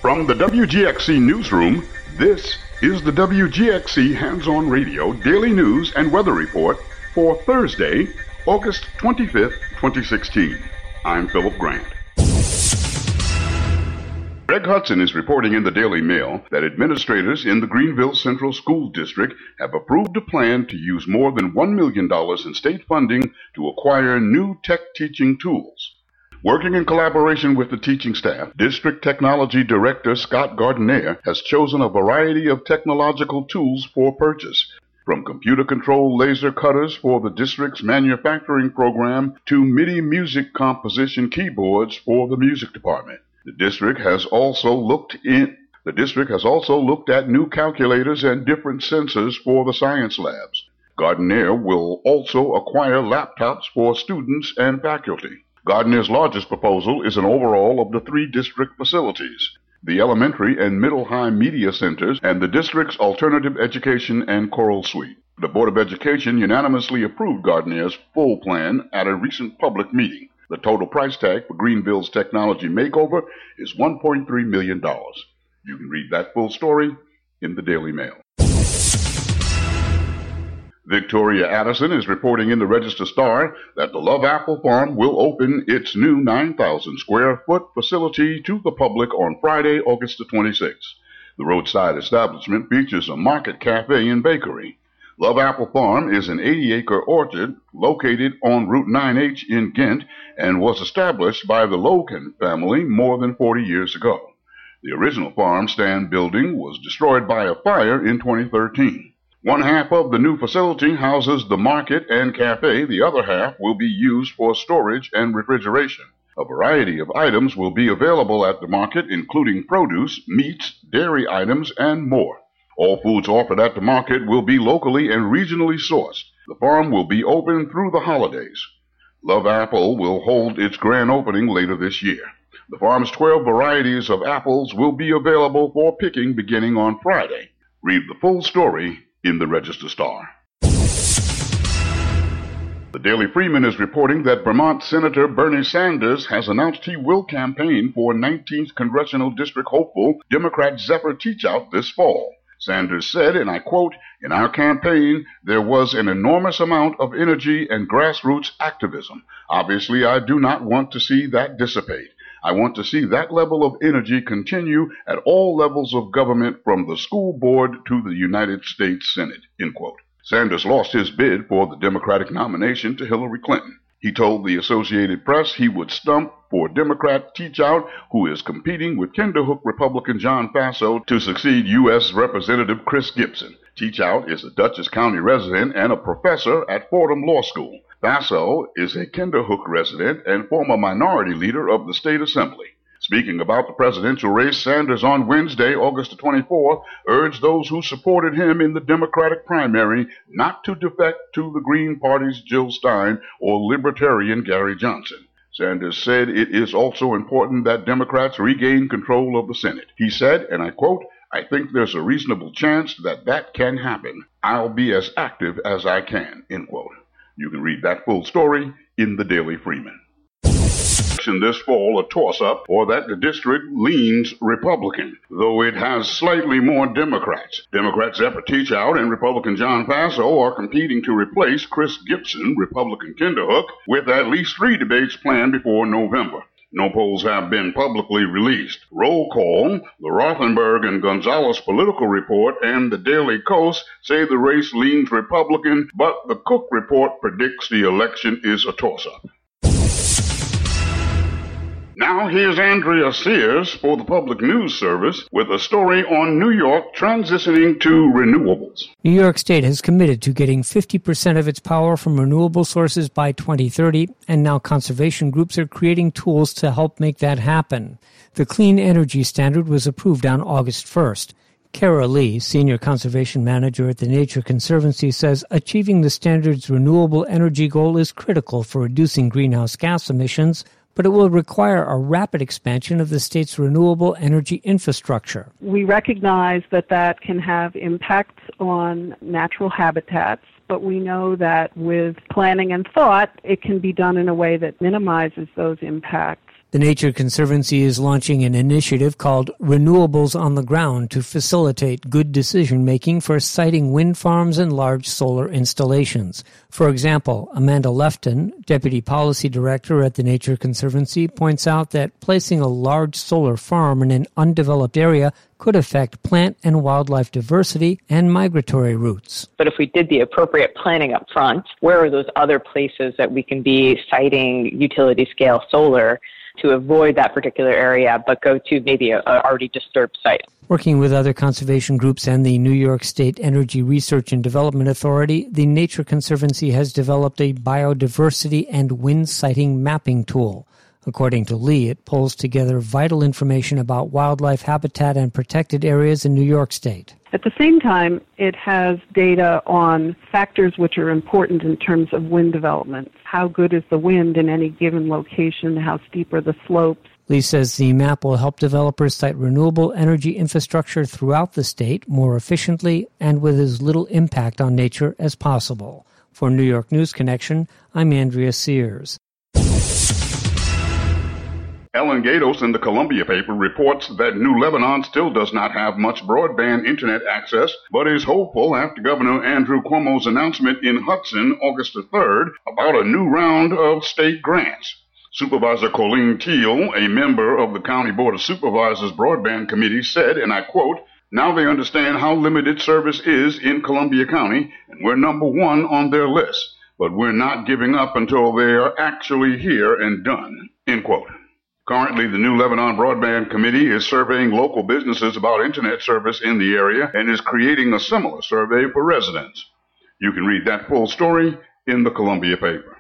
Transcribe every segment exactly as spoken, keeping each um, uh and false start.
From the W G X C Newsroom, this is the W G X C Hands-On Radio Daily News and Weather Report for Thursday, August twenty-fifth, twenty sixteen. I'm Philip Grant. Greg Hudson is reporting in the Daily Mail that administrators in the Greenville Central School District have approved a plan to use more than one million dollars in state funding to acquire new tech teaching tools. Working in collaboration with the teaching staff, District Technology Director Scott Gardner has chosen a variety of technological tools for purchase, from computer-controlled laser cutters for the district's manufacturing program to MIDI music composition keyboards for the music department. The district has also looked in the district has also looked at new calculators and different sensors for the science labs. Gardner will also acquire laptops for students and faculty. Gardner's largest proposal is an overhaul of the three district facilities, the elementary and middle high media centers, and the district's alternative education and choral suite. The Board of Education unanimously approved Gardner's full plan at a recent public meeting. The total price tag for Greenville's technology makeover is one point three million dollars. You can read that full story in the Daily Mail. Victoria Addison is reporting in the Register-Star that the Love Apple Farm will open its new nine thousand square foot facility to the public on Friday, August the twenty-sixth. The roadside establishment features a market cafe and bakery. Love Apple Farm is an eighty acre orchard located on Route nine H in Ghent and was established by the Logan family more than forty years ago. The original farm stand building was destroyed by a fire in twenty thirteen. One half of the new facility houses the market and cafe. The other half will be used for storage and refrigeration. A variety of items will be available at the market, including produce, meats, dairy items, and more. All foods offered at the market will be locally and regionally sourced. The farm will be open through the holidays. Love Apple will hold its grand opening later this year. The farm's twelve varieties of apples will be available for picking beginning on Friday. Read the full story in the Register-Star. The Daily Freeman is reporting that Vermont Senator Bernie Sanders has announced he will campaign for nineteenth Congressional District hopeful Democrat Zephyr Teachout this fall. Sanders said, and I quote, "In our campaign, there was an enormous amount of energy and grassroots activism. Obviously, I do not want to see that dissipate. I want to see that level of energy continue at all levels of government from the school board to the United States Senate," end quote. Sanders lost his bid for the Democratic nomination to Hillary Clinton. He told the Associated Press he would stump for Democrat Teachout, who is competing with Kinderhook Republican John Faso to succeed U S Representative Chris Gibson. Teachout is a Dutchess County resident and a professor at Fordham Law School. Faso is a Kinderhook resident and former minority leader of the state assembly. Speaking about the presidential race, Sanders on Wednesday, August the twenty-fourth, urged those who supported him in the Democratic primary not to defect to the Green Party's Jill Stein or Libertarian Gary Johnson. Sanders said it is also important that Democrats regain control of the Senate. He said, and I quote, "I think there's a reasonable chance that that can happen. I'll be as active as I can," end quote. You can read that full story in the Daily Freeman. This fall, a toss-up, or that the district leans Republican, though it has slightly more Democrats. Democrat Zephyr Teachout and Republican John Faso are competing to replace Chris Gibson, Republican Kinderhook, with at least three debates planned before November. No polls have been publicly released. Roll Call, the Rothenberg and Gonzalez Political Report, and the Daily Kos say the race leans Republican, but the Cook Report predicts the election is a toss-up. Now here's Andrea Sears for the Public News Service with a story on New York transitioning to renewables. New York State has committed to getting fifty percent of its power from renewable sources by twenty thirty, and now conservation groups are creating tools to help make that happen. The Clean Energy Standard was approved on August first. Kara Lee, Senior Conservation Manager at the Nature Conservancy, says achieving the standard's renewable energy goal is critical for reducing greenhouse gas emissions, but it will require a rapid expansion of the state's renewable energy infrastructure. We recognize that that can have impacts on natural habitats, but we know that with planning and thought, it can be done in a way that minimizes those impacts. The Nature Conservancy is launching an initiative called Renewables on the Ground to facilitate good decision-making for siting wind farms and large solar installations. For example, Amanda Lefton, Deputy Policy Director at the Nature Conservancy, points out that placing a large solar farm in an undeveloped area could affect plant and wildlife diversity and migratory routes. But if we did the appropriate planning up front, where are those other places that we can be siting utility-scale solar to avoid that particular area, but go to maybe a, a already disturbed site? Working with other conservation groups and the New York State Energy Research and Development Authority, the Nature Conservancy has developed a biodiversity and wind siting mapping tool. According to Lee, it pulls together vital information about wildlife habitat and protected areas in New York State. At the same time, it has data on factors which are important in terms of wind development. How good is the wind in any given location? How steep are the slopes? Lee says the map will help developers site renewable energy infrastructure throughout the state more efficiently and with as little impact on nature as possible. For New York News Connection, I'm Andrea Sears. Ellen Gatos in the Columbia paper reports that New Lebanon still does not have much broadband internet access, but is hopeful after Governor Andrew Cuomo's announcement in Hudson August the third about a new round of state grants. Supervisor Colleen Teal, a member of the County Board of Supervisors Broadband Committee, said, and I quote, "Now they understand how limited service is in Columbia County, and we're number one on their list, but we're not giving up until they are actually here and done," end quote. Currently, the New Lebanon Broadband Committee is surveying local businesses about internet service in the area and is creating a similar survey for residents. You can read that full story in the Columbia paper.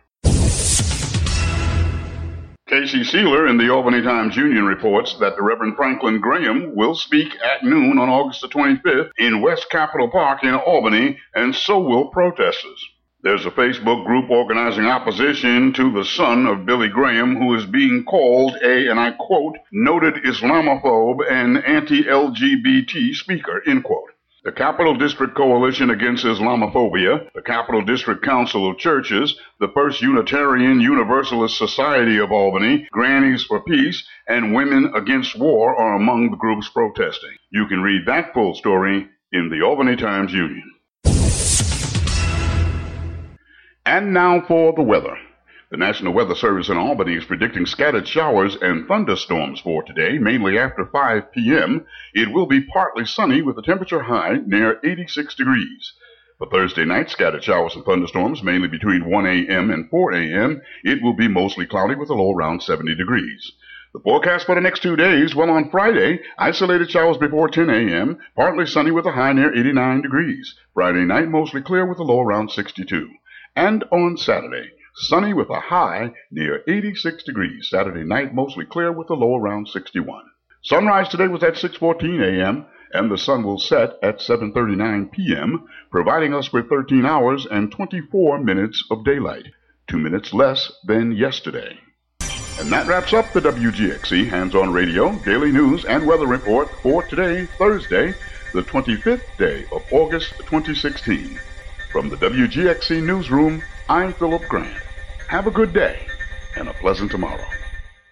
Casey Sealer in the Albany Times-Union reports that the Reverend Franklin Graham will speak at noon on August the twenty-fifth in West Capitol Park in Albany, and so will protesters. There's a Facebook group organizing opposition to the son of Billy Graham, who is being called a, and I quote, noted Islamophobe and anti-L G B T speaker, end quote. The Capital District Coalition Against Islamophobia, the Capital District Council of Churches, the First Unitarian Universalist Society of Albany, Grannies for Peace, and Women Against War are among the groups protesting. You can read that full story in the Albany Times-Union. And now for the weather. The National Weather Service in Albany is predicting scattered showers and thunderstorms for today, mainly after five p.m. It will be partly sunny with a temperature high near eighty-six degrees. For Thursday night, scattered showers and thunderstorms, mainly between one a.m. and four a.m. It will be mostly cloudy with a low around seventy degrees. The forecast for the next two days, well, on Friday, isolated showers before ten a.m., partly sunny with a high near eighty-nine degrees. Friday night, mostly clear with a low around sixty-two. And on Saturday, sunny with a high near eighty-six degrees. Saturday night, mostly clear with a low around sixty-one. Sunrise today was at six fourteen a.m., and the sun will set at seven thirty-nine p.m., providing us with thirteen hours and twenty-four minutes of daylight, two minutes less than yesterday. And that wraps up the W G X C Hands-On Radio Daily News and Weather Report for today, Thursday, the twenty-fifth day of August twenty sixteen. From the W G X C Newsroom, I'm Philip Grant. Have a good day and a pleasant tomorrow.